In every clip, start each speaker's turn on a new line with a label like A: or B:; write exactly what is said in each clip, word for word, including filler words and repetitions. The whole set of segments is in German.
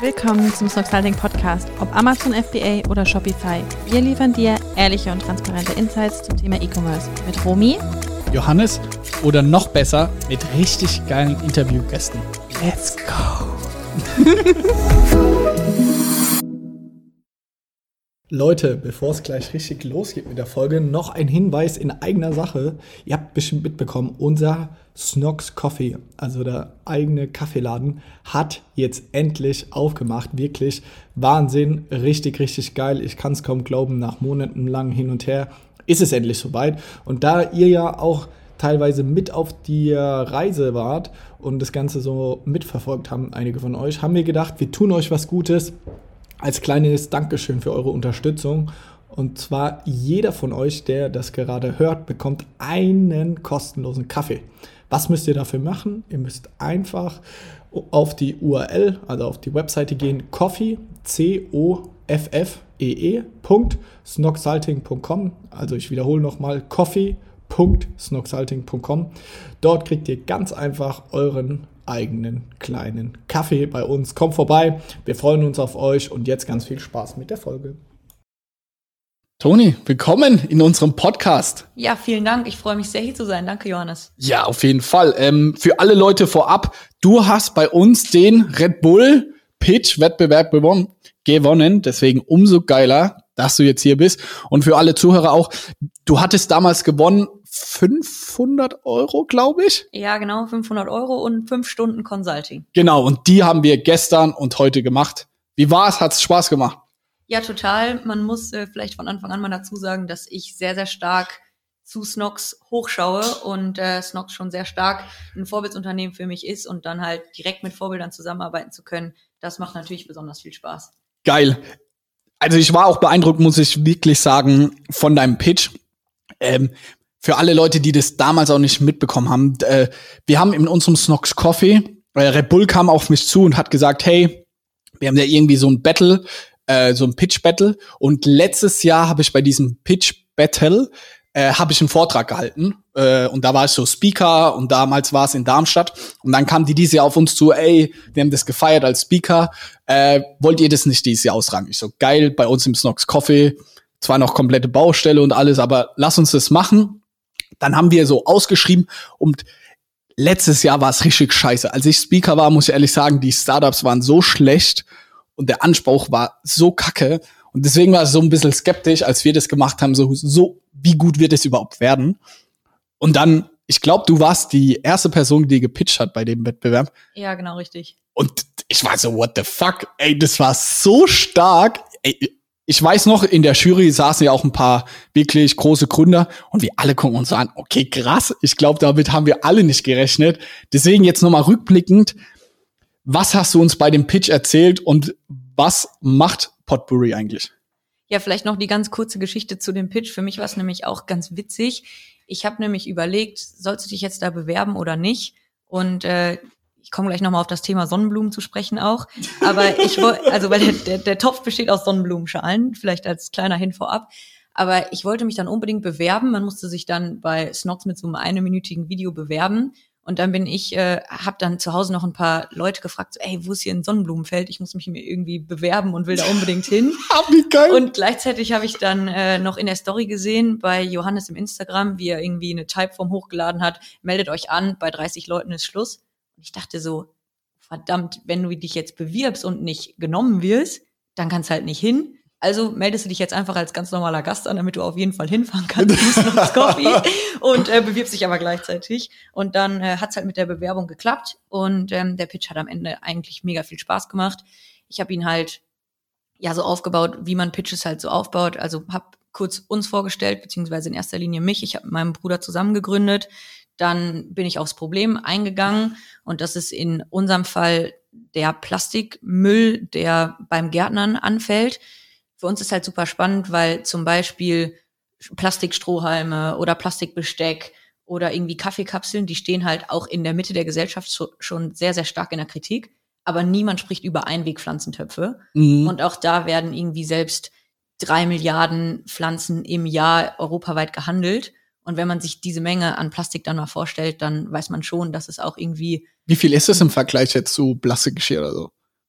A: Willkommen zum Snoxalting Podcast, ob Amazon F B A oder Shopify. Wir liefern dir ehrliche und transparente Insights zum Thema E-Commerce mit Romy,
B: Johannes oder noch besser mit richtig geilen Interviewgästen. Let's go! Leute, bevor es gleich richtig losgeht mit der Folge, noch ein Hinweis in eigener Sache. Ihr habt bestimmt mitbekommen, unser Snox Coffee, also der eigene Kaffeeladen, hat jetzt endlich aufgemacht. Wirklich Wahnsinn, richtig, richtig geil. Ich kann es kaum glauben, nach monatelang hin und her ist es endlich soweit. Und da ihr ja auch teilweise mit auf die Reise wart und das Ganze so mitverfolgt haben, einige von euch, haben wir gedacht, wir tun euch was Gutes als kleines Dankeschön für eure Unterstützung. Und zwar jeder von euch, der das gerade hört, bekommt einen kostenlosen Kaffee. Was müsst ihr dafür machen? Ihr müsst einfach auf die U R L, also auf die Webseite gehen, coffee, C O F F E E, Punkt, snoxalting Punkt com. Also ich wiederhole nochmal, coffee Punkt snoxalting Punkt com. Dort kriegt ihr ganz einfach euren eigenen kleinen Kaffee bei uns. Kommt vorbei, wir freuen uns auf euch und jetzt ganz viel Spaß mit der Folge. Toni, willkommen in unserem Podcast.
C: Ja, vielen Dank. Ich freue mich sehr, hier zu sein. Danke, Johannes.
B: Ja, auf jeden Fall. Ähm, für alle Leute vorab, du hast bei uns den Red Bull Pitch Wettbewerb gewonnen. gewonnen. Deswegen umso geiler, dass du jetzt hier bist. Und für alle Zuhörer auch, du hattest damals gewonnen fünfhundert Euro, glaube ich.
C: Ja, genau, fünfhundert Euro und fünf Stunden Consulting.
B: Genau, und die haben wir gestern und heute gemacht. Wie war's? Hat's Spaß gemacht?
C: Ja, total. Man muss äh, vielleicht von Anfang an mal dazu sagen, dass ich sehr, sehr stark zu Snox hochschaue und äh, Snox schon sehr stark ein Vorbildsunternehmen für mich ist und dann halt direkt mit Vorbildern zusammenarbeiten zu können, das macht natürlich besonders viel Spaß.
B: Geil. Also ich war auch beeindruckt, muss ich wirklich sagen, von deinem Pitch. Ähm, für alle Leute, die das damals auch nicht mitbekommen haben, äh, wir haben in unserem Snox Coffee, äh, Red Bull kam auf mich zu und hat gesagt, hey, wir haben ja irgendwie so ein Battle, äh, so ein Pitch-Battle und letztes Jahr habe ich bei diesem Pitch-Battle äh, habe ich einen Vortrag gehalten äh, und da war ich so Speaker und damals war es in Darmstadt und dann kam die dieses Jahr auf uns zu, ey, wir haben das gefeiert als Speaker, äh, wollt ihr das nicht dieses Jahr austragen? Ich so, geil, bei uns im Snox Coffee, zwar noch komplette Baustelle und alles, aber lass uns das machen. Dann haben wir so ausgeschrieben und letztes Jahr war es richtig scheiße. Als ich Speaker war, muss ich ehrlich sagen, die Startups waren so schlecht und der Anspruch war so kacke. Und deswegen war es so ein bisschen skeptisch, als wir das gemacht haben, so, so wie gut wird es überhaupt werden. Und dann, ich glaube, du warst die erste Person, die gepitcht hat bei dem Wettbewerb.
C: Ja, genau, richtig.
B: Und ich war so, what the fuck? Ey, das war so stark. Ey, ich weiß noch, in der Jury saßen ja auch ein paar wirklich große Gründer und wir alle gucken uns so an, okay, krass, ich glaube, damit haben wir alle nicht gerechnet. Deswegen jetzt nochmal rückblickend, was hast du uns bei dem Pitch erzählt und was macht Potbury eigentlich?
C: Ja, vielleicht noch die ganz kurze Geschichte zu dem Pitch. Für mich war es nämlich auch ganz witzig. Ich habe nämlich überlegt, sollst du dich jetzt da bewerben oder nicht? Und äh, ich komme gleich nochmal auf das Thema Sonnenblumen zu sprechen auch. Aber ich wollte, also weil der, der, der Topf besteht aus Sonnenblumenschalen, vielleicht als kleiner Hin vorab. Aber ich wollte mich dann unbedingt bewerben. Man musste sich dann bei Snox mit so einem einminütigen Video bewerben. Und dann bin ich, äh, habe dann zu Hause noch ein paar Leute gefragt, so, ey, wo ist hier ein Sonnenblumenfeld? Ich muss mich mir irgendwie bewerben und will da unbedingt hin.
B: Wie geil.
C: Und gleichzeitig habe ich dann äh, noch in der Story gesehen bei Johannes im Instagram, wie er irgendwie eine Typeform hochgeladen hat. Meldet euch an, bei dreißig Leuten ist Schluss. Und ich dachte so, verdammt, wenn du dich jetzt bewirbst und nicht genommen wirst, dann kannst du halt nicht hin. Also meldest du dich jetzt einfach als ganz normaler Gast an, damit du auf jeden Fall hinfahren kannst ins Coffee und äh, bewirbst dich aber gleichzeitig. Und dann äh, hat's halt mit der Bewerbung geklappt und ähm, der Pitch hat am Ende eigentlich mega viel Spaß gemacht. Ich habe ihn halt ja so aufgebaut, wie man Pitches halt so aufbaut. Also habe kurz uns vorgestellt, beziehungsweise in erster Linie mich. Ich habe mit meinem Bruder zusammen gegründet. Dann bin ich aufs Problem eingegangen und das ist in unserem Fall der Plastikmüll, der beim Gärtnern anfällt. Für uns ist halt super spannend, weil zum Beispiel Plastikstrohhalme oder Plastikbesteck oder irgendwie Kaffeekapseln, die stehen halt auch in der Mitte der Gesellschaft schon sehr, sehr stark in der Kritik. Aber niemand spricht über Einwegpflanzentöpfe. Mhm. Und auch da werden irgendwie selbst drei Milliarden Pflanzen im Jahr europaweit gehandelt. Und wenn man sich diese Menge an Plastik dann mal vorstellt, dann weiß man schon, dass es auch irgendwie...
B: Wie viel ist es im Vergleich jetzt zu Plastikgeschirr oder so?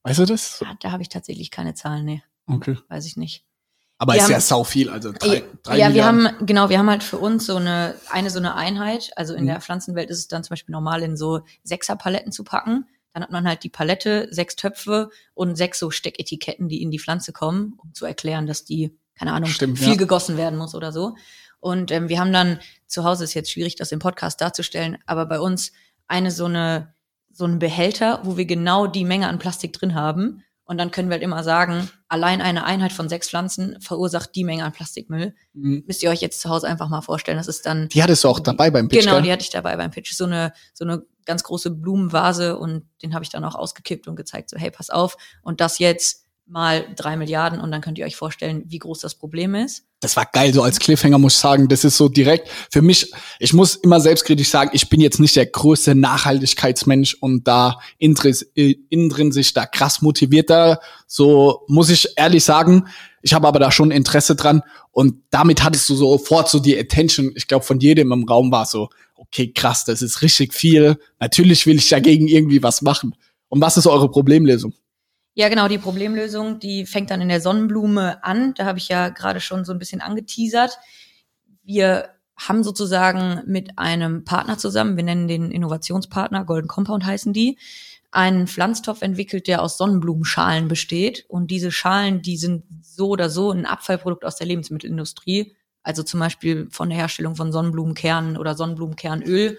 B: Weißt du das?
C: Ja, da habe ich tatsächlich keine Zahlen, nee.
B: Okay.
C: Weiß ich nicht.
B: Aber
C: wir
B: ist
C: haben,
B: ja sau viel, also drei, drei
C: Ja,
B: Milliarden.
C: wir haben, genau, wir haben halt für uns so eine, eine so eine Einheit, also in mhm. der Pflanzenwelt ist es dann zum Beispiel normal, in so Sechser-Paletten zu packen. Dann hat man halt die Palette, sechs Töpfe und sechs so Stecketiketten, die in die Pflanze kommen, um zu erklären, dass die, keine Ahnung, Stimmt, viel ja. gegossen werden muss oder so. Und ähm, wir haben dann, zu Hause ist jetzt schwierig, das im Podcast darzustellen, aber bei uns eine so eine, so einen Behälter, wo wir genau die Menge an Plastik drin haben. Und dann können wir halt immer sagen, allein eine Einheit von sechs Pflanzen verursacht die Menge an Plastikmüll. Mhm. Müsst ihr euch jetzt zu Hause einfach mal vorstellen. Das ist dann.
B: Die hattest du auch dabei beim Pitch.
C: Genau,
B: gell?
C: die hatte ich dabei beim Pitch. So eine, so eine ganz große Blumenvase und den habe ich dann auch ausgekippt und gezeigt, so, hey, pass auf. Und das jetzt mal drei Milliarden und dann könnt ihr euch vorstellen, wie groß das Problem ist.
B: Das war geil, so als Cliffhanger muss ich sagen, das ist so direkt für mich, ich muss immer selbstkritisch sagen, ich bin jetzt nicht der größte Nachhaltigkeitsmensch und da innen drin sich da krass motivierter, so muss ich ehrlich sagen, ich habe aber da schon Interesse dran und damit hattest du sofort so die Attention, ich glaube von jedem im Raum war so, okay krass, das ist richtig viel, natürlich will ich dagegen irgendwie was machen. Und was ist eure Problemlösung?
C: Ja, genau, die Problemlösung, die fängt dann in der Sonnenblume an. Da habe ich ja gerade schon so ein bisschen angeteasert. Wir haben sozusagen mit einem Partner zusammen, wir nennen den Innovationspartner, Golden Compound heißen die, einen Pflanztopf entwickelt, der aus Sonnenblumenschalen besteht. Und diese Schalen, die sind so oder so ein Abfallprodukt aus der Lebensmittelindustrie. Also zum Beispiel von der Herstellung von Sonnenblumenkernen oder Sonnenblumenkernöl.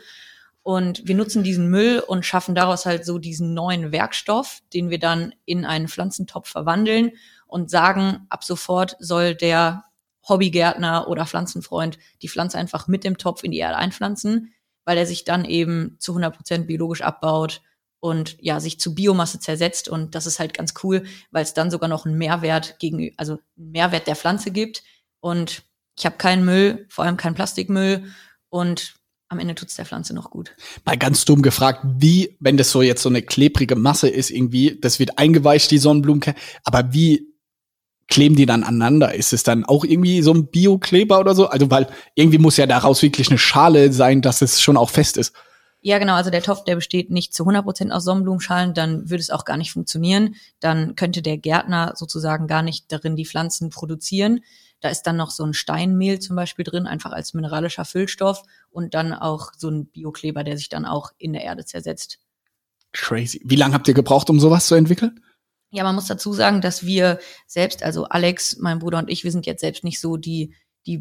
C: Und wir nutzen diesen Müll und schaffen daraus halt so diesen neuen Werkstoff, den wir dann in einen Pflanzentopf verwandeln und sagen, ab sofort soll der Hobbygärtner oder Pflanzenfreund die Pflanze einfach mit dem Topf in die Erde einpflanzen, weil er sich dann eben zu hundert Prozent biologisch abbaut und ja, sich zu Biomasse zersetzt. Und das ist halt ganz cool, weil es dann sogar noch einen Mehrwert gegen, also einen Mehrwert der Pflanze gibt. Und ich habe keinen Müll, vor allem keinen Plastikmüll und am Ende tut's der Pflanze noch gut.
B: Mal ganz dumm gefragt, wie, wenn das so jetzt so eine klebrige Masse ist irgendwie, das wird eingeweicht, die Sonnenblumenkerne, aber wie kleben die dann aneinander? Ist es dann auch irgendwie so ein Biokleber oder so? Also, weil irgendwie muss ja daraus wirklich eine Schale sein, dass es schon auch fest ist.
C: Ja, genau, also der Topf, der besteht nicht zu hundert Prozent aus Sonnenblumenschalen, dann würde es auch gar nicht funktionieren. Dann könnte der Gärtner sozusagen gar nicht darin die Pflanzen produzieren. Da ist dann noch so ein Steinmehl zum Beispiel drin, einfach als mineralischer Füllstoff und dann auch so ein Biokleber, der sich dann auch in der Erde zersetzt.
B: Crazy. Wie lange habt ihr gebraucht, um sowas zu entwickeln?
C: Ja, man muss dazu sagen, dass wir selbst, also Alex, mein Bruder und ich, wir sind jetzt selbst nicht so die, die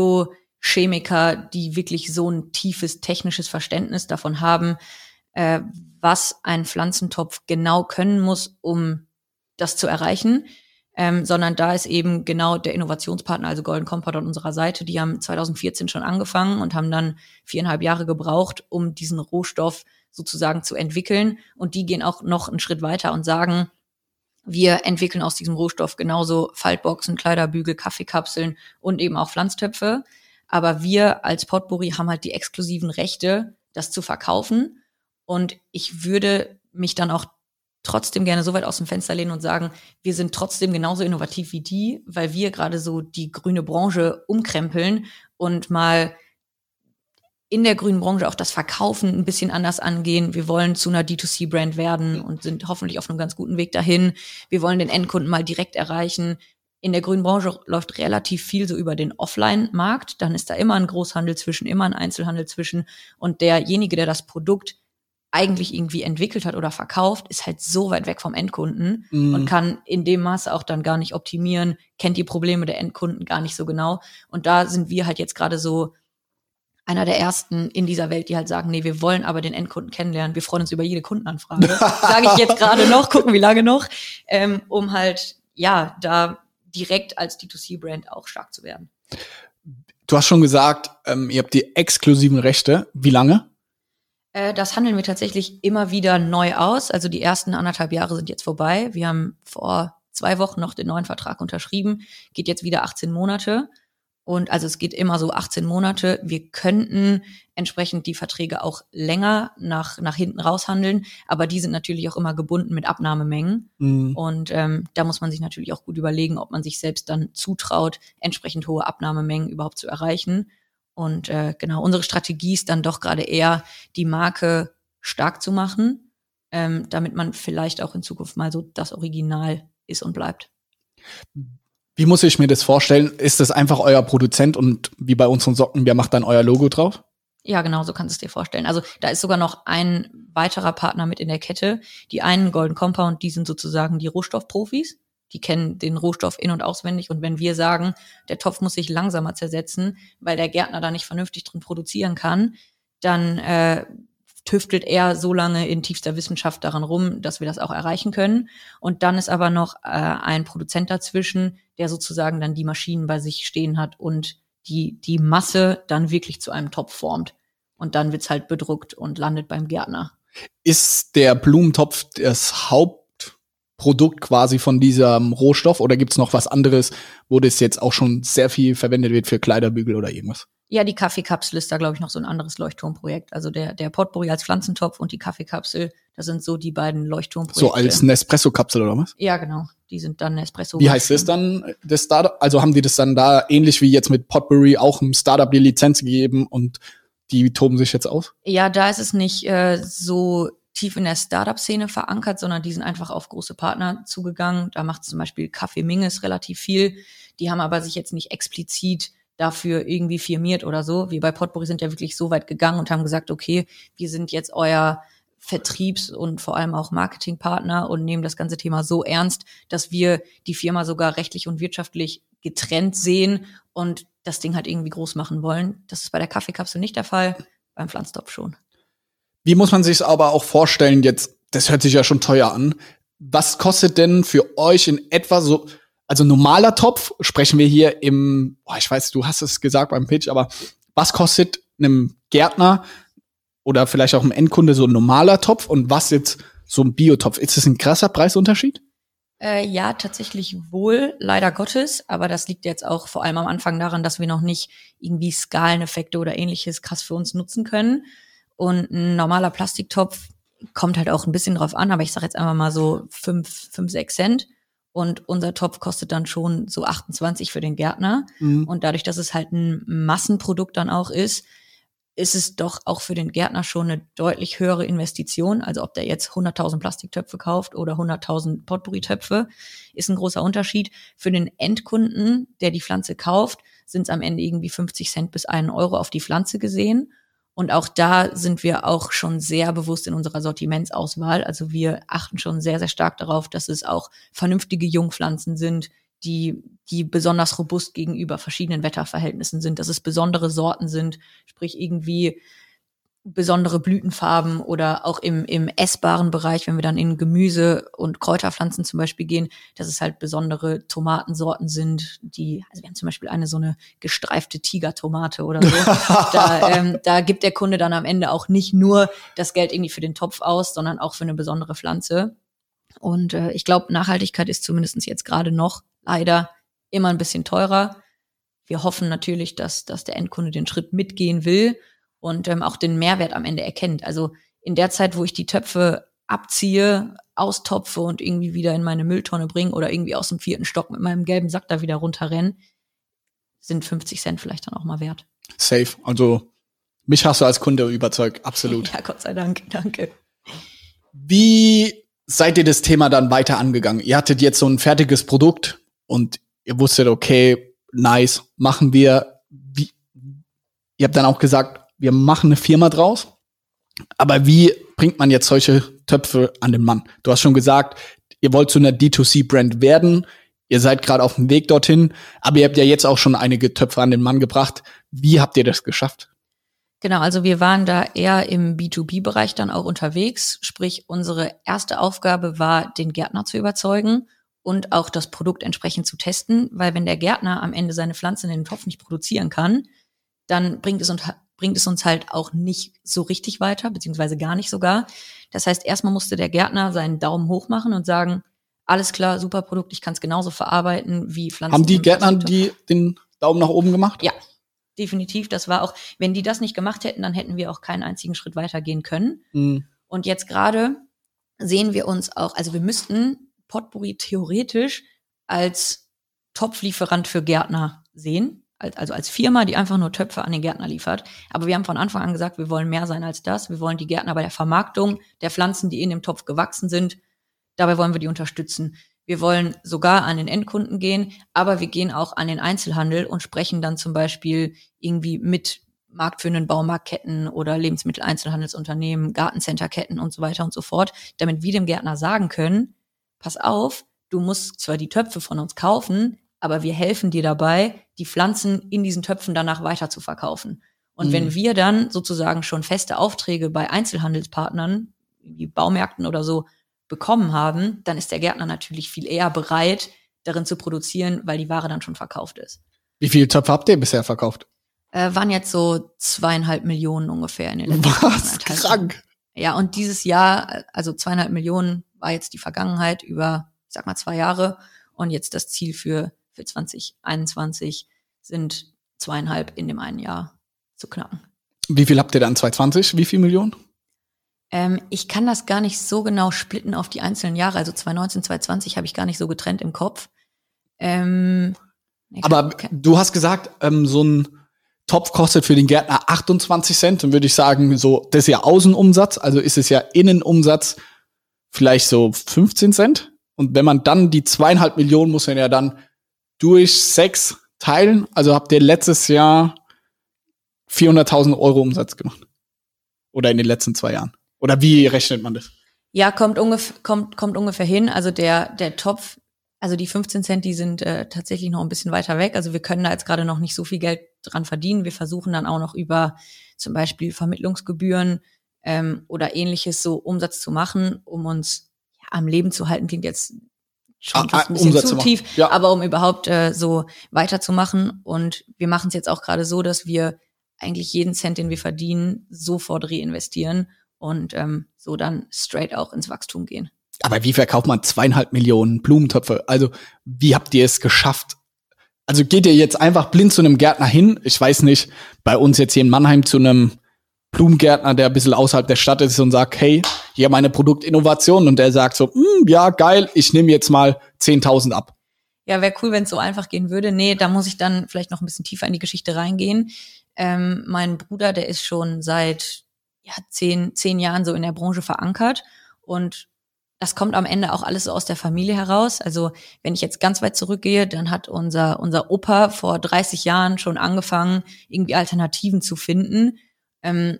C: Biochemiker, die wirklich so ein tiefes technisches Verständnis davon haben, äh, was ein Pflanzentopf genau können muss, um das zu erreichen. Ähm, sondern da ist eben genau der Innovationspartner, also Golden Compound an unserer Seite, die haben zwanzig vierzehn schon angefangen und haben dann viereinhalb Jahre gebraucht, um diesen Rohstoff sozusagen zu entwickeln. Und die gehen auch noch einen Schritt weiter und sagen, wir entwickeln aus diesem Rohstoff genauso Faltboxen, Kleiderbügel, Kaffeekapseln und eben auch Pflanztöpfe. Aber wir als Potpourri haben halt die exklusiven Rechte, das zu verkaufen. Und ich würde mich dann auch trotzdem gerne so weit aus dem Fenster lehnen und sagen, wir sind trotzdem genauso innovativ wie die, weil wir gerade so die grüne Branche umkrempeln und mal in der grünen Branche auch das Verkaufen ein bisschen anders angehen. Wir wollen zu einer D zwei C Brand werden und sind hoffentlich auf einem ganz guten Weg dahin. Wir wollen den Endkunden mal direkt erreichen. In der grünen Branche läuft relativ viel so über den Offline-Markt. Dann ist da immer ein Großhandel zwischen, immer ein Einzelhandel zwischen. Und derjenige, der das Produkt eigentlich irgendwie entwickelt hat oder verkauft, ist halt so weit weg vom Endkunden mm. und kann in dem Maße auch dann gar nicht optimieren, kennt die Probleme der Endkunden gar nicht so genau. Und da sind wir halt jetzt gerade so einer der ersten in dieser Welt, die halt sagen, nee, wir wollen aber den Endkunden kennenlernen. Wir freuen uns über jede Kundenanfrage. Sage ich jetzt gerade noch, gucken wie lange noch, ähm, um halt, ja, da direkt als D zwei C Brand auch stark zu werden.
B: Du hast schon gesagt, ähm, ihr habt die exklusiven Rechte. Wie lange?
C: Das handeln wir tatsächlich immer wieder neu aus. Also die ersten anderthalb Jahre sind jetzt vorbei. Wir haben vor zwei Wochen noch den neuen Vertrag unterschrieben. Geht jetzt wieder achtzehn Monate. Und also es geht immer so achtzehn Monate. Wir könnten entsprechend die Verträge auch länger nach nach hinten raushandeln. Aber die sind natürlich auch immer gebunden mit Abnahmemengen. Mhm. Und ähm, da muss man sich natürlich auch gut überlegen, ob man sich selbst dann zutraut, entsprechend hohe Abnahmemengen überhaupt zu erreichen. Und äh, genau, unsere Strategie ist dann doch gerade eher, die Marke stark zu machen, ähm, damit man vielleicht auch in Zukunft mal so das Original ist und bleibt.
B: Wie muss ich mir das vorstellen? Ist das einfach euer Produzent und wie bei unseren Socken, wer macht dann euer Logo drauf?
C: Ja, genau, so kannst du es dir vorstellen. Also da ist sogar noch ein weiterer Partner mit in der Kette. Die einen Golden Compound, die sind sozusagen die Rohstoffprofis. Die kennen den Rohstoff in- und auswendig. Und wenn wir sagen, der Topf muss sich langsamer zersetzen, weil der Gärtner da nicht vernünftig drin produzieren kann, dann äh, tüftelt er so lange in tiefster Wissenschaft daran rum, dass wir das auch erreichen können. Und dann ist aber noch äh, ein Produzent dazwischen, der sozusagen dann die Maschinen bei sich stehen hat und die die Masse dann wirklich zu einem Topf formt. Und dann wird's halt bedruckt und landet beim Gärtner.
B: Ist der Blumentopf das Hauptprodukt quasi von diesem Rohstoff oder gibt's noch was anderes, wo das jetzt auch schon sehr viel verwendet wird für Kleiderbügel oder irgendwas?
C: Ja, die Kaffeekapsel ist da, glaube ich, noch so ein anderes Leuchtturmprojekt. Also der der Potpourri als Pflanzentopf und die Kaffeekapsel, das sind so die beiden Leuchtturmprojekte.
B: So als Nespresso-Kapsel oder was?
C: Ja, genau. Die sind dann Nespresso.
B: Wie heißt das dann, das Startup? Also haben die das dann da ähnlich wie jetzt mit Potpourri auch einem Startup die Lizenz gegeben und die toben sich jetzt aus?
C: Ja, da ist es nicht äh, so tief in der Startup-Szene verankert, sondern die sind einfach auf große Partner zugegangen. Da macht zum Beispiel Kaffee Minges relativ viel. Die haben aber sich jetzt nicht explizit dafür irgendwie firmiert oder so. Wir bei Potpourri sind ja wirklich so weit gegangen und haben gesagt, okay, wir sind jetzt euer Vertriebs- und vor allem auch Marketingpartner und nehmen das ganze Thema so ernst, dass wir die Firma sogar rechtlich und wirtschaftlich getrennt sehen und das Ding halt irgendwie groß machen wollen. Das ist bei der Kaffeekapsel nicht der Fall, beim Pflanztopf schon.
B: Wie muss man sich aber auch vorstellen jetzt, das hört sich ja schon teuer an, was kostet denn für euch in etwa so, also normaler Topf, sprechen wir hier im, boah, ich weiß, du hast es gesagt beim Pitch, aber was kostet einem Gärtner oder vielleicht auch einem Endkunde so ein normaler Topf und was jetzt so ein Biotopf? Ist das ein krasser Preisunterschied?
C: Äh, ja, tatsächlich wohl, leider Gottes. Aber das liegt jetzt auch vor allem am Anfang daran, dass wir noch nicht irgendwie Skaleneffekte oder ähnliches krass für uns nutzen können. Und ein normaler Plastiktopf kommt halt auch ein bisschen drauf an, aber ich sage jetzt einfach mal so fünf, fünf, sechs Cent. Und unser Topf kostet dann schon so achtundzwanzig für den Gärtner. Mhm. Und dadurch, dass es halt ein Massenprodukt dann auch ist, ist es doch auch für den Gärtner schon eine deutlich höhere Investition. Also ob der jetzt hunderttausend Plastiktöpfe kauft oder hunderttausend Potpourri-Töpfe, ist ein großer Unterschied. Für den Endkunden, der die Pflanze kauft, sind es am Ende irgendwie fünfzig Cent bis einen Euro auf die Pflanze gesehen. Und auch da sind wir auch schon sehr bewusst in unserer Sortimentsauswahl. Also wir achten schon sehr, sehr stark darauf, dass es auch vernünftige Jungpflanzen sind, die, die besonders robust gegenüber verschiedenen Wetterverhältnissen sind, dass es besondere Sorten sind, sprich irgendwie besondere Blütenfarben oder auch im, im essbaren Bereich, wenn wir dann in Gemüse- und Kräuterpflanzen zum Beispiel gehen, dass es halt besondere Tomatensorten sind, die, also wir haben zum Beispiel eine so eine gestreifte Tigertomate oder so. da, ähm, da gibt der Kunde dann am Ende auch nicht nur das Geld irgendwie für den Topf aus, sondern auch für eine besondere Pflanze. Und äh, ich glaube, Nachhaltigkeit ist zumindest jetzt gerade noch leider immer ein bisschen teurer. Wir hoffen natürlich, dass, dass der Endkunde den Schritt mitgehen will und ähm, auch den Mehrwert am Ende erkennt. Also in der Zeit, wo ich die Töpfe abziehe, austopfe und irgendwie wieder in meine Mülltonne bringe oder irgendwie aus dem vierten Stock mit meinem gelben Sack da wieder runterrenne, sind fünfzig Cent vielleicht dann auch mal wert.
B: Safe. Also mich hast du als Kunde überzeugt, absolut.
C: Ja, Gott sei Dank, danke.
B: Wie seid ihr das Thema dann weiter angegangen? Ihr hattet jetzt so ein fertiges Produkt und ihr wusstet, okay, nice, machen wir. Wie, ihr habt dann auch gesagt, wir machen eine Firma draus. Aber wie bringt man jetzt solche Töpfe an den Mann? Du hast schon gesagt, ihr wollt zu einer D zwei C-Brand werden. Ihr seid gerade auf dem Weg dorthin. Aber ihr habt ja jetzt auch schon einige Töpfe an den Mann gebracht. Wie habt ihr das geschafft?
C: Genau, also wir waren da eher im B zwei B-Bereich dann auch unterwegs. Sprich, unsere erste Aufgabe war, den Gärtner zu überzeugen und auch das Produkt entsprechend zu testen. Weil wenn der Gärtner am Ende seine Pflanzen in den Topf nicht produzieren kann, dann bringt es uns, bringt es uns halt auch nicht so richtig weiter, beziehungsweise gar nicht sogar. Das heißt, erstmal musste der Gärtner seinen Daumen hoch machen und sagen, alles klar, super Produkt, ich kann es genauso verarbeiten wie Pflanzen.
B: Haben die Gärtner die den Daumen nach oben gemacht?
C: Ja, definitiv. Das war auch, wenn die das nicht gemacht hätten, dann hätten wir auch keinen einzigen Schritt weitergehen können. Mhm. Und jetzt gerade sehen wir uns auch, also wir müssten Potpourri theoretisch als Topflieferant für Gärtner sehen. also als Firma, die einfach nur Töpfe an den Gärtner liefert. Aber wir haben von Anfang an gesagt, wir wollen mehr sein als das. Wir wollen die Gärtner bei der Vermarktung der Pflanzen, die in dem Topf gewachsen sind, dabei wollen wir die unterstützen. Wir wollen sogar an den Endkunden gehen, aber wir gehen auch an den Einzelhandel und sprechen dann zum Beispiel irgendwie mit marktführenden Baumarktketten oder Lebensmitteleinzelhandelsunternehmen, Gartencenterketten und so weiter und so fort, damit wir dem Gärtner sagen können, pass auf, du musst zwar die Töpfe von uns kaufen, aber wir helfen dir dabei, die Pflanzen in diesen Töpfen danach weiter zu verkaufen. Und mhm. wenn wir dann sozusagen schon feste Aufträge bei Einzelhandelspartnern, wie Baumärkten oder so, bekommen haben, dann ist der Gärtner natürlich viel eher bereit, darin zu produzieren, weil die Ware dann schon verkauft ist.
B: Wie viele Töpfe habt ihr bisher verkauft?
C: Äh, waren jetzt so zweieinhalb Millionen ungefähr in den letzten
B: Jahren. Was? Krank.
C: Ja, und dieses Jahr, also zweieinhalb Millionen war jetzt die Vergangenheit über, ich sag mal, zwei Jahre. Und jetzt das Ziel für, für zwanzig einundzwanzig sind zweieinhalb in dem einen Jahr zu knacken.
B: Wie viel habt ihr dann zwanzig zwanzig? Wie viel Millionen?
C: Ähm, ich kann das gar nicht so genau splitten auf die einzelnen Jahre. Also zwanzig neunzehn, zwanzig zwanzig habe ich gar nicht so getrennt im Kopf. Ähm,
B: Aber kann, du hast gesagt, ähm, so ein Topf kostet für den Gärtner achtundzwanzig Cent. Dann würde ich sagen, so, das ist ja Außenumsatz. Also ist es ja Innenumsatz vielleicht so fünfzehn Cent. Und wenn man dann die zweieinhalb Millionen muss man ja dann durch sechs teilen. Also habt ihr letztes Jahr vierhunderttausend Euro Umsatz gemacht. Oder in den letzten zwei Jahren. Oder wie rechnet man das?
C: Ja, kommt ungefähr, kommt, kommt ungefähr hin. Also der, der Topf, also die fünfzehn Cent, die sind äh, tatsächlich noch ein bisschen weiter weg. Also wir können da jetzt gerade noch nicht so viel Geld dran verdienen. Wir versuchen dann auch noch über zum Beispiel Vermittlungsgebühren ähm, oder ähnliches so Umsatz zu machen, um uns ja, am Leben zu halten. Klingt jetzt schon fast ein bisschen Umsatz zu tief, ja. Aber um überhaupt äh, so weiterzumachen. Und wir machen es jetzt auch gerade so, dass wir eigentlich jeden Cent, den wir verdienen, sofort reinvestieren und ähm, so dann straight auch ins Wachstum gehen.
B: Aber wie verkauft man zweieinhalb Millionen Blumentöpfe? Also wie habt ihr es geschafft? Also geht ihr jetzt einfach blind zu einem Gärtner hin? Ich weiß nicht, bei uns jetzt hier in Mannheim zu einem Blumengärtner, der ein bisschen außerhalb der Stadt ist und sagt, hey, hier meine Produktinnovation. Und der sagt so, ja, geil, ich nehme jetzt mal zehntausend ab.
C: Ja, wäre cool, wenn es so einfach gehen würde. Nee, da muss ich dann vielleicht noch ein bisschen tiefer in die Geschichte reingehen. Ähm, mein Bruder, der ist schon seit ja, zehn, zehn Jahren so in der Branche verankert und das kommt am Ende auch alles so aus der Familie heraus. Also wenn ich jetzt ganz weit zurückgehe, dann hat unser unser Opa vor dreißig Jahren schon angefangen, irgendwie Alternativen zu finden, ähm,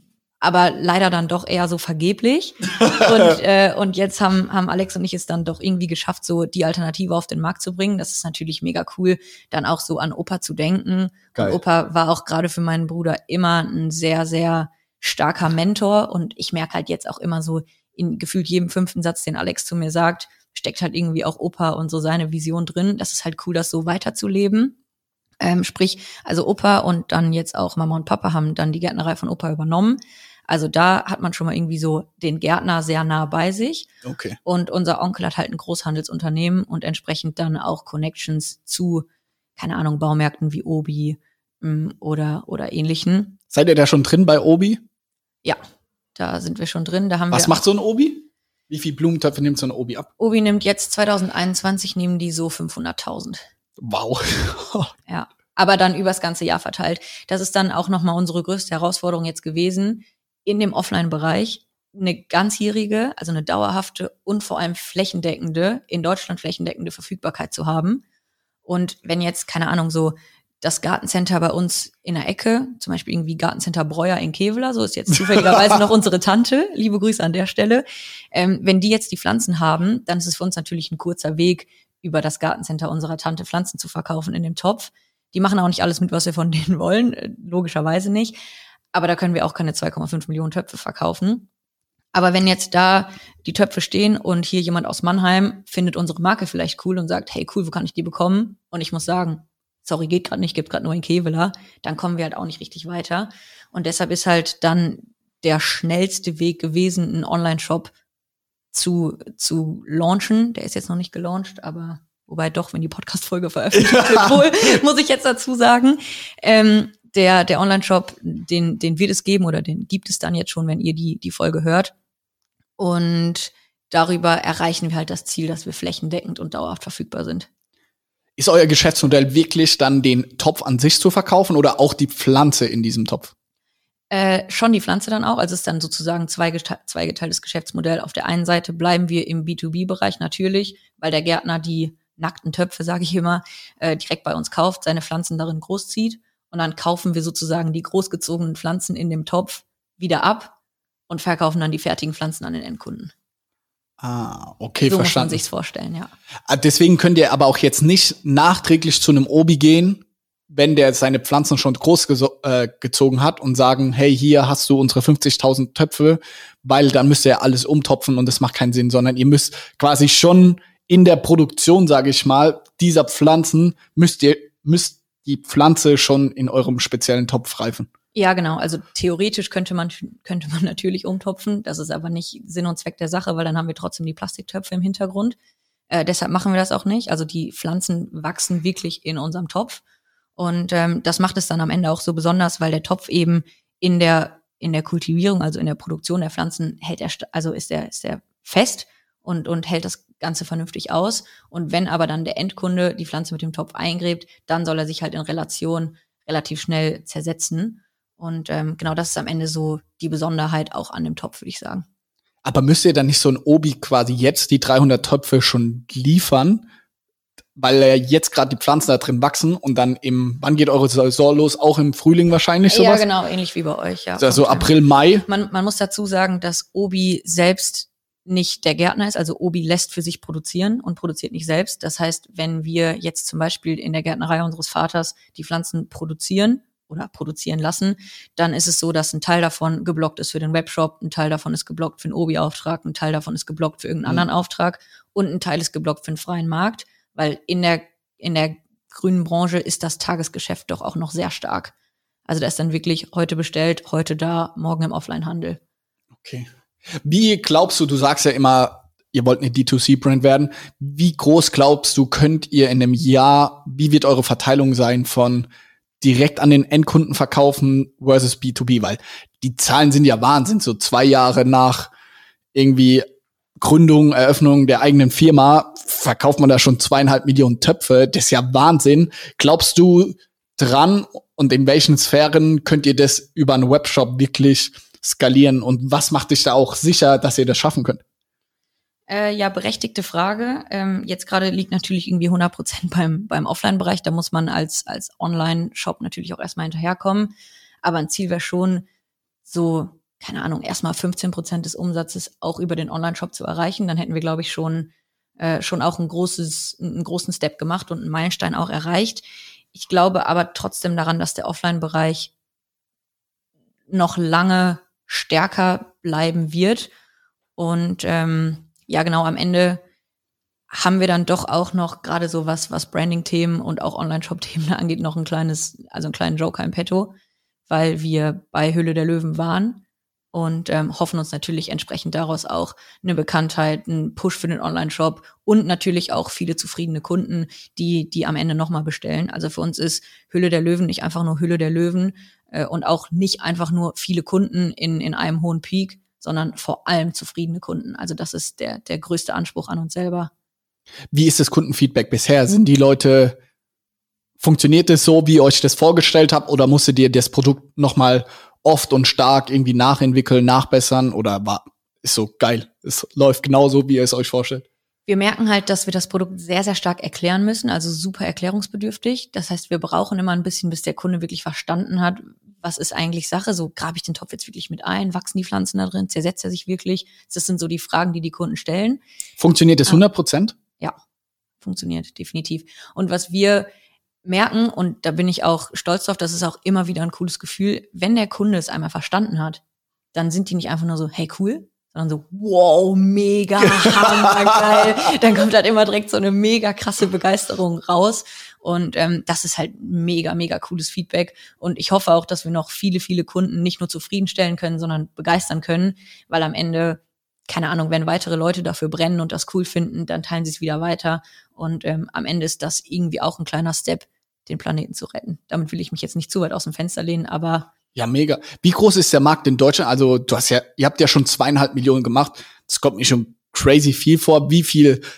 C: aber leider dann doch eher so vergeblich. und äh, und jetzt haben haben Alex und ich es dann doch irgendwie geschafft, so die Alternative auf den Markt zu bringen. Das ist natürlich mega cool, dann auch so an Opa zu denken. Und Opa war auch gerade für meinen Bruder immer ein sehr, sehr starker Mentor. Und ich merke halt jetzt auch immer so, in gefühlt jedem fünften Satz, den Alex zu mir sagt, steckt halt irgendwie auch Opa und so seine Vision drin. Das ist halt cool, das so weiterzuleben. Ähm, sprich, also Opa und dann jetzt auch Mama und Papa haben dann die Gärtnerei von Opa übernommen. Also da hat man schon mal irgendwie so den Gärtner sehr nah bei sich.
B: Okay.
C: Und unser Onkel hat halt ein Großhandelsunternehmen und entsprechend dann auch Connections zu, keine Ahnung, Baumärkten wie Obi m, oder oder ähnlichen.
B: Seid ihr da schon drin bei Obi?
C: Ja, da sind wir schon drin. Da haben
B: Was
C: wir
B: macht so ein Obi? Wie viel Blumentöpfe nimmt so ein Obi ab?
C: Obi nimmt jetzt zwanzig einundzwanzig, nehmen die so fünfhunderttausend.
B: Wow.
C: Ja, aber dann übers ganze Jahr verteilt. Das ist dann auch nochmal unsere größte Herausforderung jetzt gewesen, in dem Offline-Bereich eine ganzjährige, also eine dauerhafte und vor allem flächendeckende, in Deutschland flächendeckende Verfügbarkeit zu haben. Und wenn jetzt, keine Ahnung, so das Gartencenter bei uns in der Ecke, zum Beispiel irgendwie Gartencenter Breuer in Kevela, so ist jetzt zufälligerweise noch unsere Tante, liebe Grüße an der Stelle. Ähm, wenn die jetzt die Pflanzen haben, dann ist es für uns natürlich ein kurzer Weg, über das Gartencenter unserer Tante Pflanzen zu verkaufen in dem Topf. Die machen auch nicht alles mit, was wir von denen wollen, logischerweise nicht. Aber da können wir auch keine zwei Komma fünf Millionen Töpfe verkaufen. Aber wenn jetzt da die Töpfe stehen und hier jemand aus Mannheim findet unsere Marke vielleicht cool und sagt, hey cool, wo kann ich die bekommen? Und ich muss sagen, sorry, geht gerade nicht, gibt gerade nur in Kevela, dann kommen wir halt auch nicht richtig weiter. Und deshalb ist halt dann der schnellste Weg gewesen, einen Online-Shop zu zu launchen. Der ist jetzt noch nicht gelauncht, aber wobei doch, wenn die Podcast-Folge veröffentlicht wird, wohl, muss ich jetzt dazu sagen. Ähm, der der Online-Shop, den den wird es geben oder den gibt es dann jetzt schon, wenn ihr die die Folge hört. Und darüber erreichen wir halt das Ziel, dass wir flächendeckend und dauerhaft verfügbar sind.
B: Ist euer Geschäftsmodell wirklich dann den Topf an sich zu verkaufen oder auch die Pflanze in diesem Topf?
C: Äh, schon die Pflanze dann auch. Also es ist dann sozusagen zweigete- zweigeteiltes Geschäftsmodell. Auf der einen Seite bleiben wir im B zwei B-Bereich natürlich, weil der Gärtner die nackten Töpfe, sage ich immer, äh, direkt bei uns kauft, seine Pflanzen darin großzieht. Und dann kaufen wir sozusagen die großgezogenen Pflanzen in dem Topf wieder ab und verkaufen dann die fertigen Pflanzen an den Endkunden.
B: Ah, okay,
C: so
B: verstanden. So
C: muss man sich's vorstellen, ja.
B: Deswegen könnt ihr aber auch jetzt nicht nachträglich zu einem Obi gehen, wenn der seine Pflanzen schon groß geso- äh, gezogen hat und sagen, hey, hier hast du unsere fünfzigtausend Töpfe, weil dann müsst ihr alles umtopfen und das macht keinen Sinn, sondern ihr müsst quasi schon in der Produktion, sage ich mal, dieser Pflanzen, müsst ihr müsst die Pflanze schon in eurem speziellen Topf reifen.
C: Ja, genau. Also theoretisch könnte man könnte man natürlich umtopfen. Das ist aber nicht Sinn und Zweck der Sache, weil dann haben wir trotzdem die Plastiktöpfe im Hintergrund. Äh, deshalb machen wir das auch nicht. Also die Pflanzen wachsen wirklich in unserem Topf. Und ähm, das macht es dann am Ende auch so besonders, weil der Topf eben in der in der Kultivierung, also in der Produktion der Pflanzen hält er, also ist er ist er fest und und hält das Ganze vernünftig aus. Und wenn aber dann der Endkunde die Pflanze mit dem Topf eingräbt, dann soll er sich halt in Relation relativ schnell zersetzen. Und ähm, genau das ist am Ende so die Besonderheit auch an dem Topf, würde ich sagen.
B: Aber müsst ihr dann nicht so ein Obi quasi jetzt die dreihundert Töpfe schon liefern, weil ja jetzt gerade die Pflanzen da drin wachsen und dann im, wann geht eure Saison los? Auch im Frühling wahrscheinlich sowas?
C: Ja, genau, ähnlich wie bei euch, ja.
B: Also April, Mai?
C: Man, man muss dazu sagen, dass Obi selbst nicht der Gärtner ist, also Obi lässt für sich produzieren und produziert nicht selbst. Das heißt, wenn wir jetzt zum Beispiel in der Gärtnerei unseres Vaters die Pflanzen produzieren oder produzieren lassen, dann ist es so, dass ein Teil davon geblockt ist für den Webshop, ein Teil davon ist geblockt für einen Obi-Auftrag, ein Teil davon ist geblockt für irgendeinen mhm. anderen Auftrag und ein Teil ist geblockt für den freien Markt, weil in der in der grünen Branche ist das Tagesgeschäft doch auch noch sehr stark. Also da ist dann wirklich heute bestellt, heute da, morgen im Offline-Handel.
B: Okay. Wie glaubst du, du sagst ja immer, ihr wollt eine D zwei C-Brand werden, wie groß glaubst du, könnt ihr in einem Jahr, wie wird eure Verteilung sein von direkt an den Endkunden verkaufen versus B zwei B, weil die Zahlen sind ja Wahnsinn, so zwei Jahre nach irgendwie Gründung, Eröffnung der eigenen Firma verkauft man da schon zweieinhalb Millionen Töpfe, das ist ja Wahnsinn. Glaubst du dran und in welchen Sphären könnt ihr das über einen Webshop wirklich skalieren und was macht dich da auch sicher, dass ihr das schaffen könnt?
C: Äh, ja, berechtigte Frage. Ähm, jetzt gerade liegt natürlich irgendwie hundert Prozent beim beim Offline-Bereich. Da muss man als als Online-Shop natürlich auch erstmal hinterherkommen. Aber ein Ziel wäre schon, so, keine Ahnung, erstmal fünfzehn Prozent des Umsatzes auch über den Online-Shop zu erreichen. Dann hätten wir, glaube ich, schon äh, schon auch ein großes, einen großen Step gemacht und einen Meilenstein auch erreicht. Ich glaube aber trotzdem daran, dass der Offline-Bereich noch lange stärker bleiben wird. Und ähm, ja, genau, am Ende haben wir dann doch auch noch gerade so was, was Branding-Themen und auch Online-Shop-Themen angeht, noch ein kleines, also einen kleinen Joker im Petto, weil wir bei Höhle der Löwen waren und ähm, hoffen uns natürlich entsprechend daraus auch eine Bekanntheit, einen Push für den Online-Shop und natürlich auch viele zufriedene Kunden, die die am Ende nochmal bestellen. Also für uns ist Höhle der Löwen nicht einfach nur Höhle der Löwen äh, und auch nicht einfach nur viele Kunden in in einem hohen Peak, sondern vor allem zufriedene Kunden. Also das ist der der größte Anspruch an uns selber.
B: Wie ist das Kundenfeedback bisher? Sind die Leute, funktioniert es so, wie ihr euch das vorgestellt habt, oder musstet ihr das Produkt nochmal oft und stark irgendwie nachentwickeln, nachbessern, oder war ist so geil, es läuft genauso, wie ihr es euch vorstellt?
C: Wir merken halt, dass wir das Produkt sehr, sehr stark erklären müssen, also super erklärungsbedürftig. Das heißt, wir brauchen immer ein bisschen, bis der Kunde wirklich verstanden hat, was ist eigentlich Sache, so grabe ich den Topf jetzt wirklich mit ein, wachsen die Pflanzen da drin, zersetzt er sich wirklich? Das sind so die Fragen, die die Kunden stellen.
B: Funktioniert das hundert Prozent?
C: Ja, funktioniert, definitiv. Und was wir merken, und da bin ich auch stolz drauf, das ist auch immer wieder ein cooles Gefühl, wenn der Kunde es einmal verstanden hat, dann sind die nicht einfach nur so, hey, cool, sondern so, wow, mega, hammergeil. Dann kommt halt immer direkt so eine mega krasse Begeisterung raus. Und ähm, das ist halt mega, mega cooles Feedback. Und ich hoffe auch, dass wir noch viele, viele Kunden nicht nur zufriedenstellen können, sondern begeistern können, weil am Ende, keine Ahnung, wenn weitere Leute dafür brennen und das cool finden, dann teilen sie es wieder weiter. Und ähm, am Ende ist das irgendwie auch ein kleiner Step, den Planeten zu retten. Damit will ich mich jetzt nicht zu weit aus dem Fenster lehnen, aber
B: ja, mega. Wie groß ist der Markt in Deutschland? Also du hast ja, ihr habt ja schon zweieinhalb Millionen gemacht. Das kommt mir schon crazy viel vor. Wie viel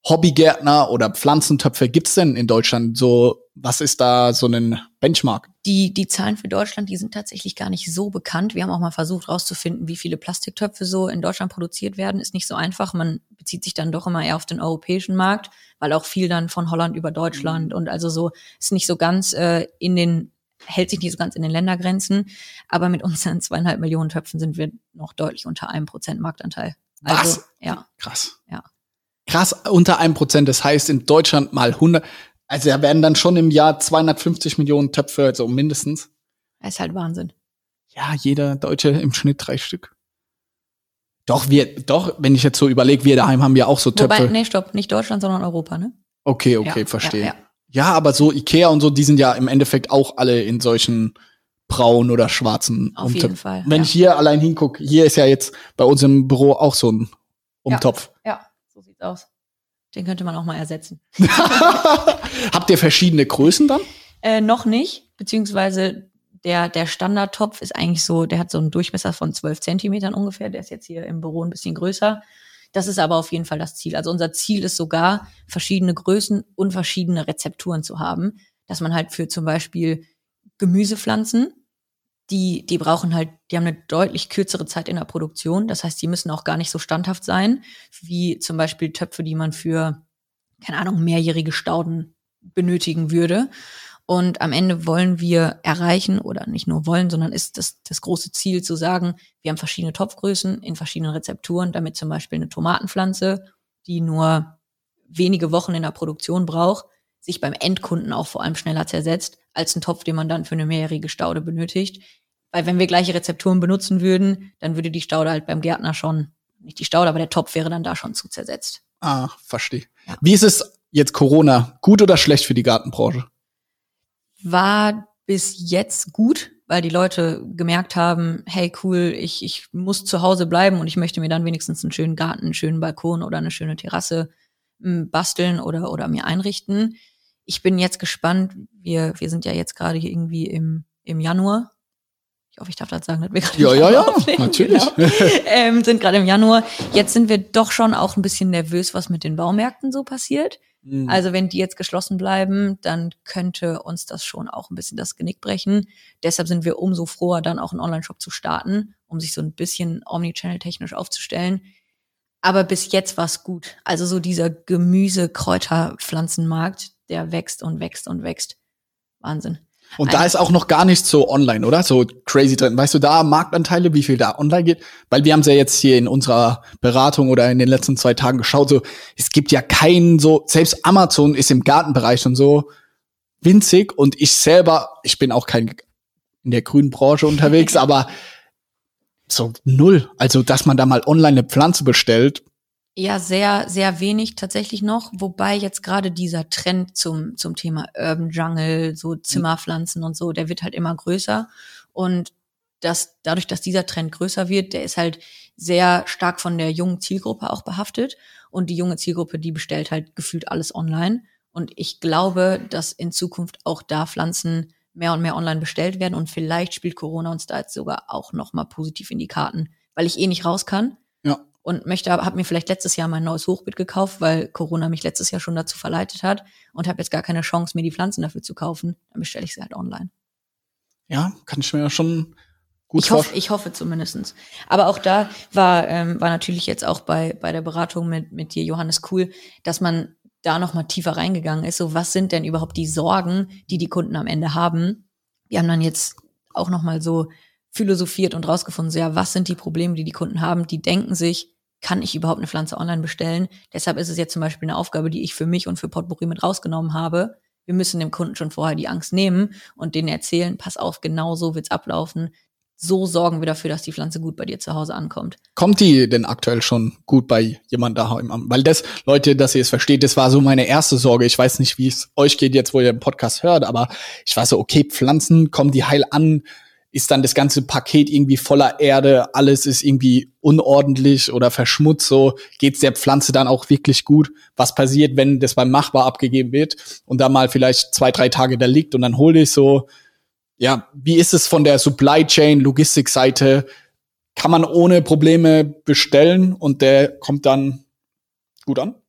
B: Hobbygärtner oder Pflanzentöpfer gibt's denn in Deutschland? So, was ist da so ein Benchmark?
C: Die, die Zahlen für Deutschland, die sind tatsächlich gar nicht so bekannt. Wir haben auch mal versucht rauszufinden, wie viele Plastiktöpfe so in Deutschland produziert werden. Ist nicht so einfach. Man bezieht sich dann doch immer eher auf den europäischen Markt, weil auch viel dann von Holland über Deutschland mhm. und also so ist nicht so ganz äh, in den, hält sich nicht so ganz in den Ländergrenzen. Aber mit unseren zweieinhalb Millionen Töpfen sind wir noch deutlich unter einem Prozent Marktanteil. Also,
B: was?
C: Ja.
B: Krass.
C: Ja.
B: Krass, unter einem Prozent. Das heißt, in Deutschland mal hundert, also da werden dann schon im Jahr zweihundertfünfzig Millionen Töpfe, so mindestens.
C: Das ist halt Wahnsinn.
B: Ja, jeder Deutsche im Schnitt drei Stück. Doch, wir, doch, wenn ich jetzt so überlege, wir daheim haben ja auch so Töpfe.
C: Wobei, nee, stopp, nicht Deutschland, sondern Europa, ne?
B: Okay, okay,
C: Ja,
B: verstehe.
C: ja, ja.
B: Ja, aber so Ikea und so, die sind ja im Endeffekt auch alle in solchen braunen oder schwarzen
C: Auf
B: Umtöpfen.
C: jeden Fall,
B: Wenn
C: ja.
B: ich hier allein hingucke, hier ist ja jetzt bei uns im Büro auch so ein Umtopf.
C: Ja, so sieht's aus. Den könnte man auch mal ersetzen.
B: Habt ihr verschiedene Größen dann?
C: Äh, noch nicht, beziehungsweise der, der Standardtopf ist eigentlich so, der hat so einen Durchmesser von zwölf Zentimetern ungefähr. Der ist jetzt hier im Büro ein bisschen größer. Das ist aber auf jeden Fall das Ziel. Also unser Ziel ist sogar, verschiedene Größen und verschiedene Rezepturen zu haben, dass man halt für zum Beispiel Gemüsepflanzen, die, die brauchen halt, die haben eine deutlich kürzere Zeit in der Produktion. Das heißt, die müssen auch gar nicht so standhaft sein, wie zum Beispiel Töpfe, die man für, keine Ahnung, mehrjährige Stauden benötigen würde. Und am Ende wollen wir erreichen, oder nicht nur wollen, sondern ist das, das große Ziel zu sagen, wir haben verschiedene Topfgrößen in verschiedenen Rezepturen, damit zum Beispiel eine Tomatenpflanze, die nur wenige Wochen in der Produktion braucht, sich beim Endkunden auch vor allem schneller zersetzt, als ein Topf, den man dann für eine mehrjährige Staude benötigt. Weil wenn wir gleiche Rezepturen benutzen würden, dann würde die Staude halt beim Gärtner schon, nicht die Staude, aber der Topf wäre dann da schon zu zersetzt.
B: Ah, verstehe.
C: Ja.
B: Wie ist es jetzt Corona? Gut oder schlecht für die Gartenbranche?
C: War bis jetzt gut, weil die Leute gemerkt haben, hey cool, ich, ich muss zu Hause bleiben und ich möchte mir dann wenigstens einen schönen Garten, einen schönen Balkon oder eine schöne Terrasse m, basteln oder, oder mir einrichten. Ich bin jetzt gespannt, wir, wir sind ja jetzt gerade hier irgendwie im, im Januar. Ich hoffe, ich darf das sagen, dass wir gerade
B: Ja,
C: im
B: ja,
C: Januar
B: ja,
C: aufnehmen.
B: natürlich.
C: Genau. ähm, sind gerade im Januar. Jetzt sind wir doch schon auch ein bisschen nervös, was mit den Baumärkten so passiert.
B: Mhm.
C: Also wenn die jetzt geschlossen bleiben, dann könnte uns das schon auch ein bisschen das Genick brechen. Deshalb sind wir umso froher, dann auch einen Online-Shop zu starten, um sich so ein bisschen Omnichannel-technisch aufzustellen. Aber bis jetzt war's gut. Also so dieser Gemüse-Kräuter-Pflanzenmarkt, der wächst und wächst und wächst. Wahnsinn.
B: Und da ist auch noch gar nicht so online, oder? So crazy drin. Weißt du, da Marktanteile, wie viel da online geht? Weil wir haben es ja jetzt hier in unserer Beratung oder in den letzten zwei Tagen geschaut, so, es gibt ja keinen so, selbst Amazon ist im Gartenbereich schon so winzig und ich selber, ich bin auch kein in der grünen Branche unterwegs, aber so null. Also, dass man da mal online eine Pflanze bestellt.
C: Ja, sehr, sehr wenig tatsächlich noch, wobei jetzt gerade dieser Trend zum zum Thema Urban Jungle, so Zimmerpflanzen und so, der wird halt immer größer und das dadurch, dass dieser Trend größer wird, der ist halt sehr stark von der jungen Zielgruppe auch behaftet und die junge Zielgruppe, die bestellt halt gefühlt alles online und ich glaube, dass in Zukunft auch da Pflanzen mehr und mehr online bestellt werden und vielleicht spielt Corona uns da jetzt sogar auch noch mal positiv in die Karten, weil ich eh nicht raus kann.
B: Ja.
C: Und möchte, habe mir vielleicht letztes Jahr mein neues Hochbeet gekauft, weil Corona mich letztes Jahr schon dazu verleitet hat und habe jetzt gar keine Chance, mir die Pflanzen dafür zu kaufen. Dann bestelle ich sie halt online.
B: Ja, kann ich mir ja schon gut
C: Ich hoffe,
B: vorstellen.
C: ich hoffe zumindestens. Aber auch da war ähm, war natürlich jetzt auch bei bei der Beratung mit mit dir, Johannes, cool, dass man da noch mal tiefer reingegangen ist. So, was sind denn überhaupt die Sorgen, die die Kunden am Ende haben? Wir haben dann jetzt auch noch mal so philosophiert und rausgefunden, so, ja, was sind die Probleme, die die Kunden haben? Die denken sich, kann ich überhaupt eine Pflanze online bestellen? Deshalb ist es jetzt zum Beispiel eine Aufgabe, die ich für mich und für Potpourri mit rausgenommen habe. Wir müssen dem Kunden schon vorher die Angst nehmen und denen erzählen, pass auf, genau so wird's ablaufen. So sorgen wir dafür, dass die Pflanze gut bei dir zu Hause ankommt.
B: Kommt die denn aktuell schon gut bei jemand daheim an? Weil das, Leute, dass ihr es versteht, das war so meine erste Sorge. Ich weiß nicht, wie es euch geht jetzt, wo ihr den Podcast hört, aber ich war so, okay, Pflanzen, kommen die heil an? Ist dann das ganze Paket irgendwie voller Erde, alles ist irgendwie unordentlich oder verschmutzt, so geht's der Pflanze dann auch wirklich gut? Was passiert, wenn das beim Machbar abgegeben wird und da mal vielleicht zwei, drei Tage da liegt und dann hol ich so, ja, wie ist es von der Supply Chain, Logistikseite? Kann man ohne Probleme bestellen und der kommt dann gut an?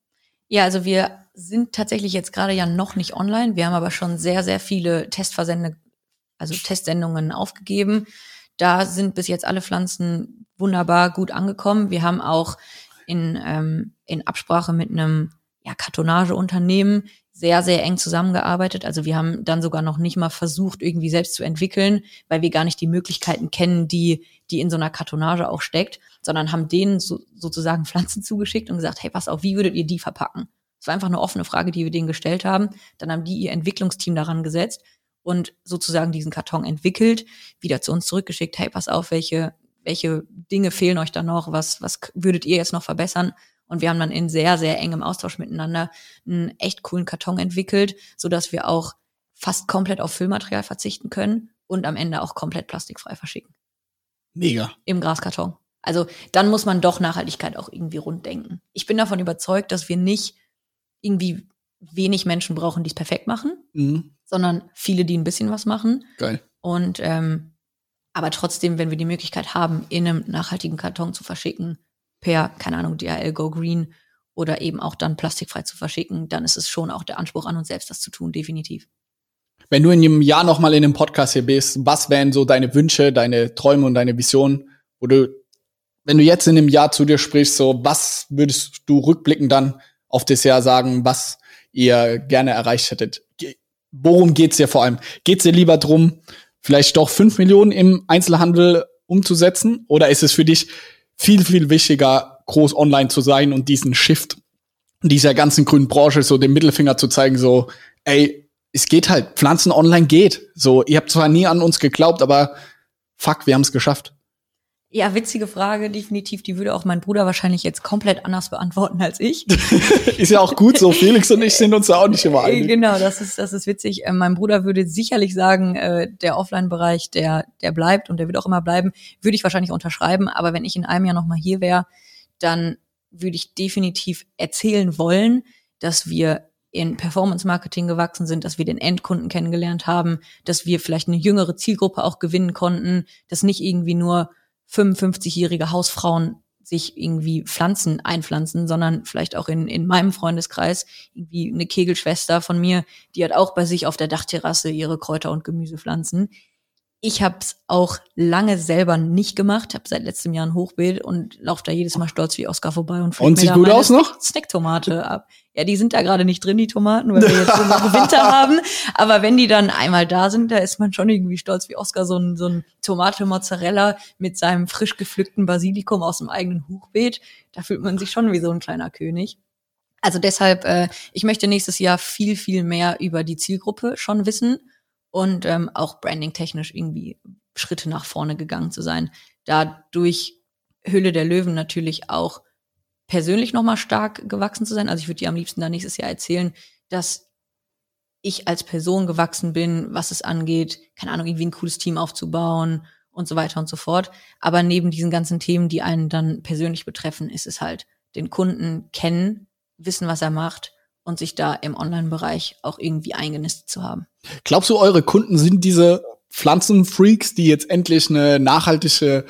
C: Ja, also wir sind tatsächlich jetzt gerade ja noch nicht online. Wir haben aber schon sehr, sehr viele Testversende, also Testsendungen aufgegeben. Da sind bis jetzt alle Pflanzen wunderbar gut angekommen. Wir haben auch in, ähm, in Absprache mit einem ja, Kartonageunternehmen sehr, sehr eng zusammengearbeitet. Also wir haben dann sogar noch nicht mal versucht, irgendwie selbst zu entwickeln, weil wir gar nicht die Möglichkeiten kennen, die, die in so einer Kartonage auch steckt, sondern haben denen so, sozusagen Pflanzen zugeschickt und gesagt, hey, pass auf, wie würdet ihr die verpacken? Das war einfach eine offene Frage, die wir denen gestellt haben. Dann haben die ihr Entwicklungsteam daran gesetzt und sozusagen diesen Karton entwickelt, wieder zu uns zurückgeschickt, hey, pass auf, welche, welche Dinge fehlen euch da noch, was, was würdet ihr jetzt noch verbessern? Und wir haben dann in sehr, sehr engem Austausch miteinander einen echt coolen Karton entwickelt, sodass wir auch fast komplett auf Füllmaterial verzichten können und am Ende auch komplett plastikfrei verschicken.
B: Mega.
C: Im Graskarton. Also dann muss man doch Nachhaltigkeit auch irgendwie rund denken. Ich bin davon überzeugt, dass wir nicht irgendwie wenig Menschen brauchen, die es perfekt machen, mhm. sondern viele, die ein bisschen was machen.
B: Geil.
C: Und ähm, aber trotzdem, wenn wir die Möglichkeit haben, in einem nachhaltigen Karton zu verschicken, per, keine Ahnung, D H L Go Green oder eben auch dann plastikfrei zu verschicken, dann ist es schon auch der Anspruch an uns selbst, das zu tun, definitiv.
B: Wenn du in einem Jahr nochmal in einem Podcast hier bist, was wären so deine Wünsche, deine Träume und deine Visionen, wo du, wenn du jetzt in einem Jahr zu dir sprichst, so was würdest du rückblickend dann auf das Jahr sagen, was ihr gerne erreicht hättet? Worum geht's dir vor allem? Geht's dir lieber drum, vielleicht doch fünf Millionen im Einzelhandel umzusetzen? Oder ist es für dich viel, viel wichtiger, groß online zu sein und diesen Shift dieser ganzen grünen Branche so den Mittelfinger zu zeigen, so, ey, es geht halt, Pflanzen online geht. So, ihr habt zwar nie an uns geglaubt, aber fuck, wir haben es geschafft.
C: Ja, witzige Frage, definitiv. Die würde auch mein Bruder wahrscheinlich jetzt komplett anders beantworten als ich.
B: Ist ja auch gut so. Felix und ich sind uns da auch nicht immer einig.
C: Genau, das ist, das ist witzig. Äh, mein Bruder würde sicherlich sagen, äh, der Offline-Bereich, der, der bleibt und der wird auch immer bleiben. Würde ich wahrscheinlich unterschreiben. Aber wenn ich in einem Jahr nochmal hier wäre, dann würde ich definitiv erzählen wollen, dass wir in Performance-Marketing gewachsen sind, dass wir den Endkunden kennengelernt haben, dass wir vielleicht eine jüngere Zielgruppe auch gewinnen konnten, dass nicht irgendwie nur fünfundfünfzigjährige Hausfrauen sich irgendwie Pflanzen einpflanzen, sondern vielleicht auch in in meinem Freundeskreis irgendwie eine Kegelschwester von mir, die hat auch bei sich auf der Dachterrasse ihre Kräuter- und Gemüsepflanzen. Ich habe es auch lange selber nicht gemacht, habe seit letztem Jahr ein Hochbeet und laufe da jedes Mal stolz wie Oskar vorbei und
B: und sieht gut aus noch?
C: Snacktomate ab. Ja, die sind da gerade nicht drin, die Tomaten, weil wir jetzt so noch Winter haben. Aber wenn die dann einmal da sind, da ist man schon irgendwie stolz wie Oskar, so ein, so ein Tomate-Mozzarella mit seinem frisch gepflückten Basilikum aus dem eigenen Hochbeet. Da fühlt man sich schon wie so ein kleiner König. Also deshalb, äh, ich möchte nächstes Jahr viel, viel mehr über die Zielgruppe schon wissen und ähm, auch branding-technisch irgendwie Schritte nach vorne gegangen zu sein. Da durch Höhle der Löwen natürlich auch persönlich nochmal stark gewachsen zu sein. Also ich würde dir am liebsten da nächstes Jahr erzählen, dass ich als Person gewachsen bin, was es angeht, keine Ahnung, irgendwie ein cooles Team aufzubauen und so weiter und so fort. Aber neben diesen ganzen Themen, die einen dann persönlich betreffen, ist es halt den Kunden kennen, wissen, was er macht und sich da im Online-Bereich auch irgendwie eingenistet zu haben.
B: Glaubst du, eure Kunden sind diese Pflanzenfreaks, die jetzt endlich eine nachhaltige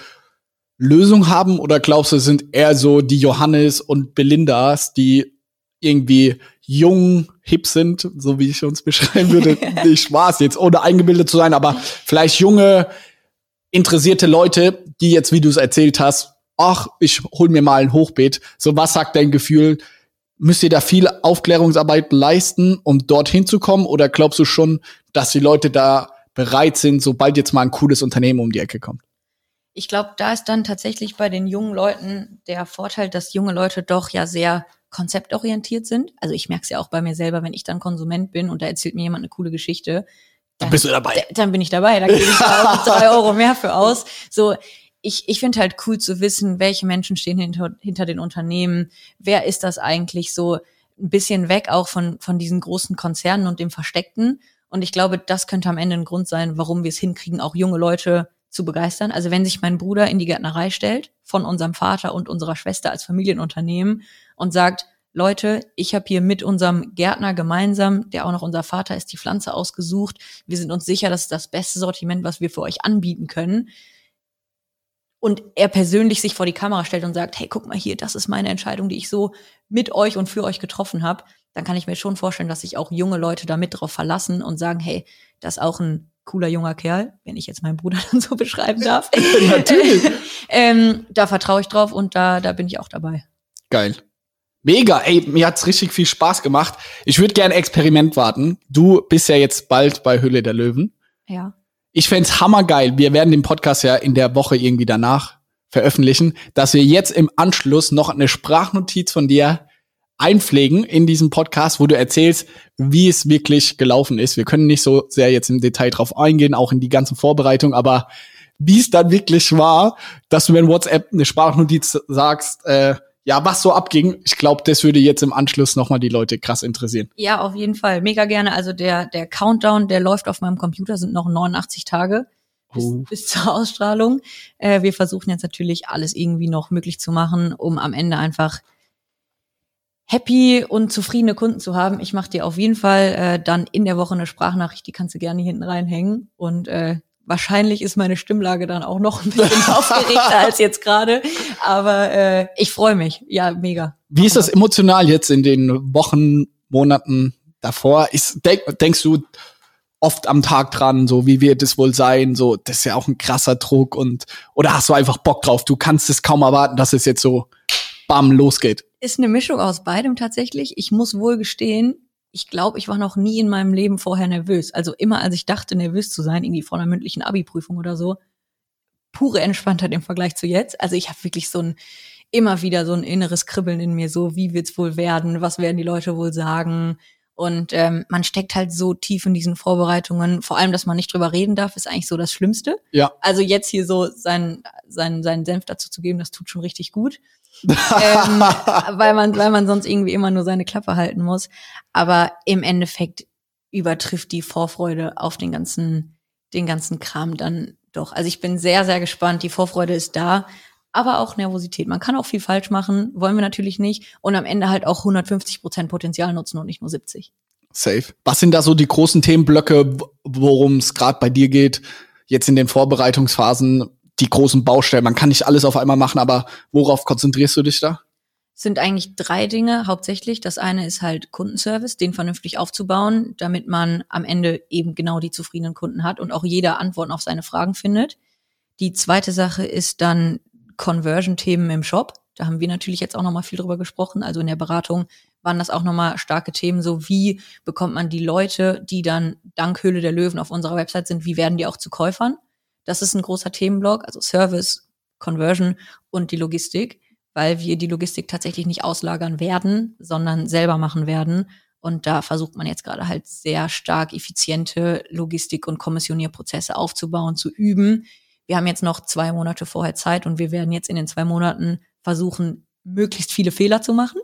B: Lösung haben? Oder glaubst du, es sind eher so die Johannes und Belindas, die irgendwie jung, hip sind, so wie ich uns beschreiben würde? Nicht Spaß jetzt, ohne eingebildet zu sein, aber vielleicht junge, interessierte Leute, die jetzt, wie du es erzählt hast, ach, ich hol mir mal ein Hochbeet. So, was sagt dein Gefühl? Müsst ihr da viel Aufklärungsarbeit leisten, um dorthin zu kommen? Oder glaubst du schon, dass die Leute da bereit sind, sobald jetzt mal ein cooles Unternehmen um die Ecke kommt?
C: Ich glaube, da ist dann tatsächlich bei den jungen Leuten der Vorteil, dass junge Leute doch ja sehr konzeptorientiert sind. Also ich merke es ja auch bei mir selber, wenn ich dann Konsument bin und da erzählt mir jemand eine coole Geschichte. Dann,
B: dann bist du dabei.
C: Dann, dann bin ich dabei, da gebe ich auch drei Euro mehr für aus. So, ich, ich finde halt cool zu wissen, welche Menschen stehen hinter, hinter den Unternehmen. Wer ist das eigentlich so? Ein bisschen weg auch von, von diesen großen Konzernen und dem Versteckten. Und ich glaube, das könnte am Ende ein Grund sein, warum wir es hinkriegen, auch junge Leute zu begeistern. Also wenn sich mein Bruder in die Gärtnerei stellt, von unserem Vater und unserer Schwester als Familienunternehmen und sagt, Leute, ich habe hier mit unserem Gärtner gemeinsam, der auch noch unser Vater ist, die Pflanze ausgesucht. Wir sind uns sicher, das ist das beste Sortiment, was wir für euch anbieten können. und er persönlich sich vor die Kamera stellt und sagt, hey, guck mal hier, das ist meine Entscheidung, die ich so mit euch und für euch getroffen habe, dann kann ich mir schon vorstellen, dass sich auch junge Leute da mit drauf verlassen und sagen, hey, das ist auch ein cooler junger Kerl, wenn ich jetzt meinen Bruder dann so beschreiben darf.
B: Natürlich.
C: ähm, da vertraue ich drauf und da, da bin ich auch dabei.
B: Geil. Mega, ey, mir hat's richtig viel Spaß gemacht. Ich würde gerne Experiment warten. Du bist ja jetzt bald bei Höhle der Löwen.
C: Ja.
B: Ich fänd's hammergeil. Wir werden den Podcast ja in der Woche irgendwie danach veröffentlichen, dass wir jetzt im Anschluss noch eine Sprachnotiz von dir einpflegen in diesem Podcast, wo du erzählst, wie es wirklich gelaufen ist. Wir können nicht so sehr jetzt im Detail drauf eingehen, auch in die ganze Vorbereitung, aber wie es dann wirklich war, dass du mir in WhatsApp eine Sprachnotiz sagst, äh, ja, was so abging. Ich glaube, das würde jetzt im Anschluss nochmal die Leute krass interessieren.
C: Ja, auf jeden Fall. Mega gerne. Also der, der Countdown, der läuft auf meinem Computer, sind noch neunundachtzig Tage bis,
B: Oh.
C: bis zur Ausstrahlung. Äh, wir versuchen jetzt natürlich alles irgendwie noch möglich zu machen, um am Ende einfach happy und zufriedene Kunden zu haben. Ich mache dir auf jeden Fall äh, dann in der Woche eine Sprachnachricht, die kannst du gerne hier hinten reinhängen. Und äh, wahrscheinlich ist meine Stimmlage dann auch noch ein bisschen aufgeregter als jetzt gerade. Aber äh, ich freue mich. Ja, mega.
B: Wie ist das emotional jetzt in den Wochen, Monaten davor? Ist, denk, denkst du oft am Tag dran, so wie wird es wohl sein? So, das ist ja auch ein krasser Druck. Und oder hast du einfach Bock drauf? Du kannst es kaum erwarten, dass es jetzt so bam losgeht.
C: Ist eine Mischung aus beidem tatsächlich. Ich muss wohl gestehen, ich glaube, ich war noch nie in meinem Leben vorher nervös. Also immer, als ich dachte, nervös zu sein, irgendwie vor einer mündlichen Abi-Prüfung oder so, pure Entspanntheit im Vergleich zu jetzt. Also ich habe wirklich so ein, immer wieder so ein inneres Kribbeln in mir, so wie wird's wohl werden, was werden die Leute wohl sagen? Und ähm, man steckt halt so tief in diesen Vorbereitungen. Vor allem, dass man nicht drüber reden darf, ist eigentlich so das Schlimmste.
B: Ja.
C: Also jetzt hier so seinen seinen seinen Senf dazu zu geben, das tut schon richtig gut. ähm, weil man weil man sonst irgendwie immer nur seine Klappe halten muss. Aber im Endeffekt übertrifft die Vorfreude auf den ganzen den ganzen Kram dann doch. Also ich bin sehr, sehr gespannt. Die Vorfreude ist da, aber auch Nervosität. Man kann auch viel falsch machen, wollen wir natürlich nicht. Und am Ende halt auch hundertfünfzig Prozent Potenzial nutzen und nicht nur siebzig.
B: Safe. Was sind da so die großen Themenblöcke, worum es gerade bei dir geht, jetzt in den Vorbereitungsphasen, die großen Baustellen? Man kann nicht alles auf einmal machen, aber worauf konzentrierst du dich da?
C: Es sind eigentlich drei Dinge hauptsächlich. Das eine ist halt Kundenservice, den vernünftig aufzubauen, damit man am Ende eben genau die zufriedenen Kunden hat und auch jeder Antworten auf seine Fragen findet. Die zweite Sache ist dann Conversion-Themen im Shop. Da haben wir natürlich jetzt auch nochmal viel drüber gesprochen. Also in der Beratung waren das auch nochmal starke Themen. So wie bekommt man die Leute, die dann dank Höhle der Löwen auf unserer Website sind, wie werden die auch zu Käufern? Das ist ein großer Themenblock, also Service, Conversion und die Logistik, weil wir die Logistik tatsächlich nicht auslagern werden, sondern selber machen werden. Und da versucht man jetzt gerade halt sehr stark effiziente Logistik- und Kommissionierprozesse aufzubauen, zu üben. Wir haben jetzt noch zwei Monate vorher Zeit und wir werden jetzt in den zwei Monaten versuchen, möglichst viele Fehler zu machen.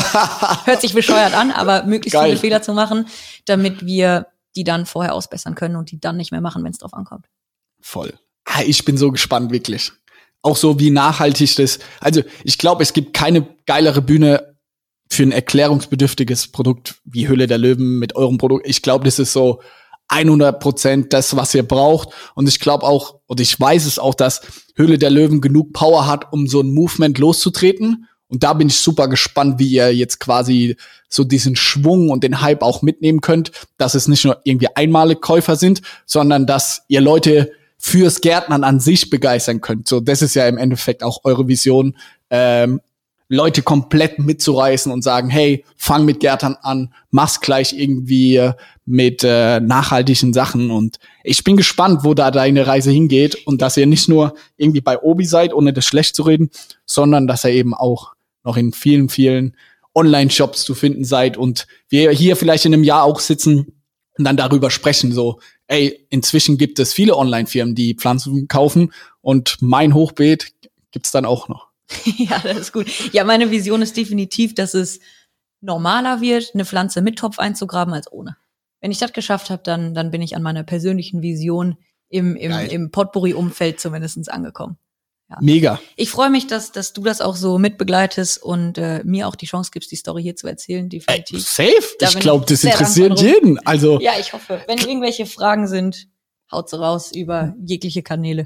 C: Hört sich bescheuert an, aber möglichst
B: Geil.
C: viele Fehler zu machen, damit wir die dann vorher ausbessern können und die dann nicht mehr machen, wenn es drauf ankommt.
B: Voll. Ah, ich bin so gespannt, wirklich. Auch so, wie nachhaltig das, also ich glaube, es gibt keine geilere Bühne für ein erklärungsbedürftiges Produkt wie Höhle der Löwen mit eurem Produkt. Ich glaube, das ist so hundert Prozent das, was ihr braucht. Und ich glaube auch, und ich weiß es auch, dass Höhle der Löwen genug Power hat, um so ein Movement loszutreten. Und da bin ich super gespannt, wie ihr jetzt quasi so diesen Schwung und den Hype auch mitnehmen könnt, dass es nicht nur irgendwie einmalige Käufer sind, sondern dass ihr Leute fürs Gärtnern an sich begeistern könnt. So, das ist ja im Endeffekt auch eure Vision, ähm, Leute komplett mitzureißen und sagen, hey, fang mit Gärtnern an, mach's gleich irgendwie mit äh, nachhaltigen Sachen. Und ich bin gespannt, wo da deine Reise hingeht und dass ihr nicht nur irgendwie bei Obi seid, ohne das schlecht zu reden, sondern dass ihr eben auch noch in vielen, vielen Online-Shops zu finden seid und wir hier vielleicht in einem Jahr auch sitzen und dann darüber sprechen, so, ey, inzwischen gibt es viele Online-Firmen, die Pflanzen kaufen und mein Hochbeet gibt's dann auch noch.
C: Ja, das ist gut. Ja, meine Vision ist definitiv, dass es normaler wird, eine Pflanze mit Topf einzugraben als ohne. Wenn ich das geschafft habe, dann dann bin ich an meiner persönlichen Vision im im, im Potpourri-Umfeld zumindest angekommen. Ja.
B: Mega.
C: Ich freue mich, dass dass du das auch so mitbegleitest und äh, mir auch die Chance gibst, die Story hier zu erzählen, definitiv.
B: Ey, safe.
C: Da
B: ich
C: bin
B: glaube, das
C: sehr
B: interessiert
C: dankbar drum.
B: jeden. Also
C: Ja, ich hoffe. Wenn irgendwelche Fragen sind, haut sie raus über jegliche Kanäle.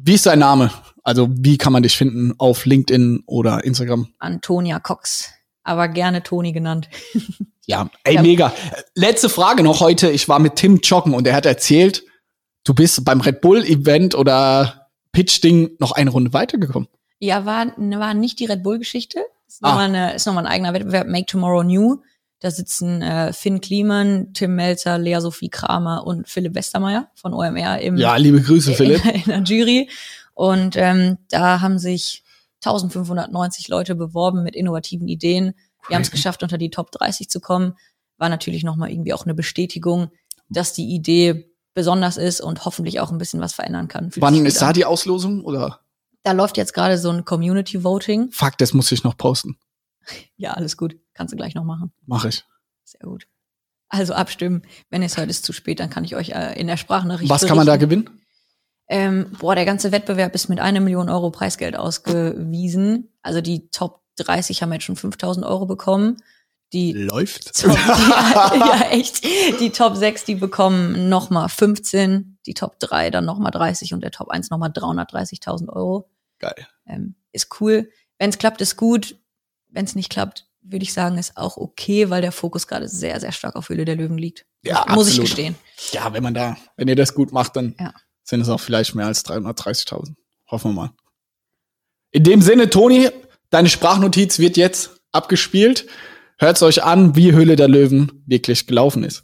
B: Wie ist dein Name? Also wie kann man dich finden auf LinkedIn oder Instagram?
C: Antonia Cox, aber gerne Toni genannt.
B: Ja, ey, ja. Mega. Letzte Frage noch heute. Ich war mit Tim joggen und er hat erzählt, du bist beim Red Bull Event oder Pitch-Ding noch eine Runde weitergekommen.
C: Ja, war, war nicht die Red Bull-Geschichte. Ist
B: Ah.
C: nochmal eine, ist nochmal ein eigener Wettbewerb, Make Tomorrow New. Da sitzen äh, Finn Kliman, Tim Melzer, Lea Sophie Kramer und Philipp Westermeier von O M R im
B: Ja, liebe Grüße, Philipp.
C: in, in der Jury. Und ähm, da haben sich eintausendfünfhundertneunzig Leute beworben mit innovativen Ideen. Wir haben es geschafft, unter die Top dreißig zu kommen. War natürlich nochmal irgendwie auch eine Bestätigung, dass die Idee besonders ist und hoffentlich auch ein bisschen was verändern kann. Fühlt
B: Wann ist da die Auslosung, oder?
C: Da läuft jetzt gerade so ein Community Voting.
B: Fuck, das muss ich noch posten.
C: Ja, alles gut. Kannst du gleich noch machen.
B: Mach ich.
C: Sehr gut. Also abstimmen. Wenn es heute ist zu spät, dann kann ich euch äh, in der Sprachnachricht
B: Was kann man da gewinnen?
C: Ähm, boah, der ganze Wettbewerb ist mit einer Million Euro Preisgeld ausgewiesen. Also die Top dreißig haben jetzt schon fünftausend Euro bekommen. Die
B: Läuft.
C: Top, ja, ja, echt. Die Top sechs, die bekommen nochmal fünfzehn, die Top drei dann nochmal dreißig und der Top eins nochmal dreihundertdreißigtausend Euro.
B: Geil.
C: Ähm, ist cool. Wenn es klappt, ist gut. Wenn es nicht klappt, würde ich sagen, ist auch okay, weil der Fokus gerade sehr, sehr stark auf Höhle der Löwen liegt.
B: Ja,
C: Muss
B: absolut.
C: ich gestehen.
B: Ja, wenn man da, wenn ihr das gut macht, dann
C: Ja.
B: sind es auch vielleicht mehr als dreihundertdreißigtausend. Hoffen wir mal. In dem Sinne, Toni, deine Sprachnotiz wird jetzt abgespielt. Hört's euch an, wie Höhle der Löwen wirklich gelaufen ist.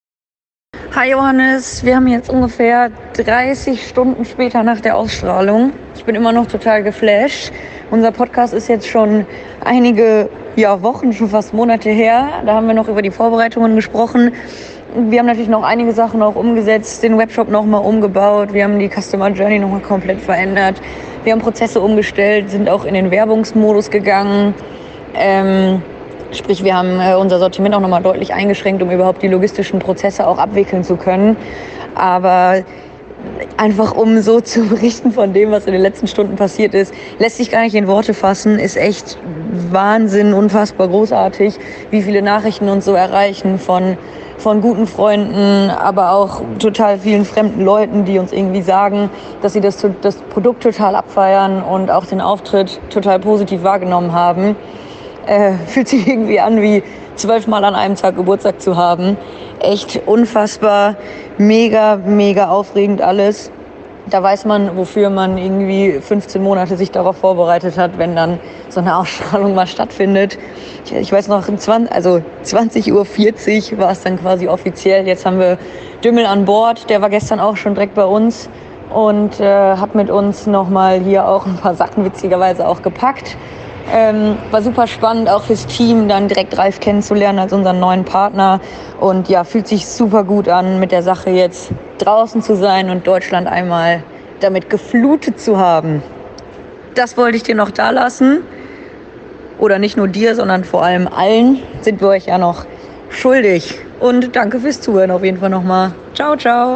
D: Hi Johannes, wir haben jetzt ungefähr dreißig Stunden später nach der Ausstrahlung. Ich bin immer noch total geflasht. Unser Podcast ist jetzt schon einige ja, Wochen, schon fast Monate her. Da haben wir noch über die Vorbereitungen gesprochen. Wir haben natürlich noch einige Sachen auch umgesetzt, den Webshop nochmal umgebaut. Wir haben die Customer Journey nochmal komplett verändert. Wir haben Prozesse umgestellt, sind auch in den Werbungsmodus gegangen. Ähm, Sprich, wir haben äh, unser Sortiment auch nochmal deutlich eingeschränkt, um überhaupt die logistischen Prozesse auch abwickeln zu können. Aber einfach um so zu berichten von dem, was in den letzten Stunden passiert ist, lässt sich gar nicht in Worte fassen, ist echt Wahnsinn, unfassbar großartig, wie viele Nachrichten uns so erreichen von, von guten Freunden, aber auch total vielen fremden Leuten, die uns irgendwie sagen, dass sie das, das Produkt total abfeiern und auch den Auftritt total positiv wahrgenommen haben. Äh, fühlt sich irgendwie an, wie zwölfmal an einem Tag Geburtstag zu haben. Echt unfassbar, mega, mega aufregend alles. Da weiß man, wofür man irgendwie fünfzehn Monate sich darauf vorbereitet hat, wenn dann so eine Ausstrahlung mal stattfindet. Ich, ich weiß noch, zwanzig, also zwanzig Uhr vierzig war es dann quasi offiziell. Jetzt haben wir Dümmel an Bord, der war gestern auch schon direkt bei uns und äh, hat mit uns nochmal hier auch ein paar Sachen witzigerweise auch gepackt. Ähm, war super spannend, auch fürs Team, dann direkt Ralf kennenzulernen als unseren neuen Partner. Und ja, fühlt sich super gut an, mit der Sache jetzt draußen zu sein und Deutschland einmal damit geflutet zu haben. Das wollte ich dir noch da lassen. Oder nicht nur dir, sondern vor allem allen sind wir euch ja noch schuldig. Und danke fürs Zuhören auf jeden Fall nochmal. Ciao, ciao.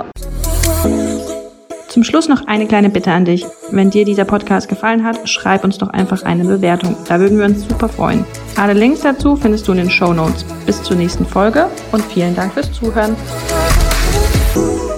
A: Zum Schluss noch eine kleine Bitte an dich. Wenn dir dieser Podcast gefallen hat, schreib uns doch einfach eine Bewertung. Da würden wir uns super freuen. Alle Links dazu findest du in den Shownotes. Bis zur nächsten Folge und vielen Dank fürs Zuhören.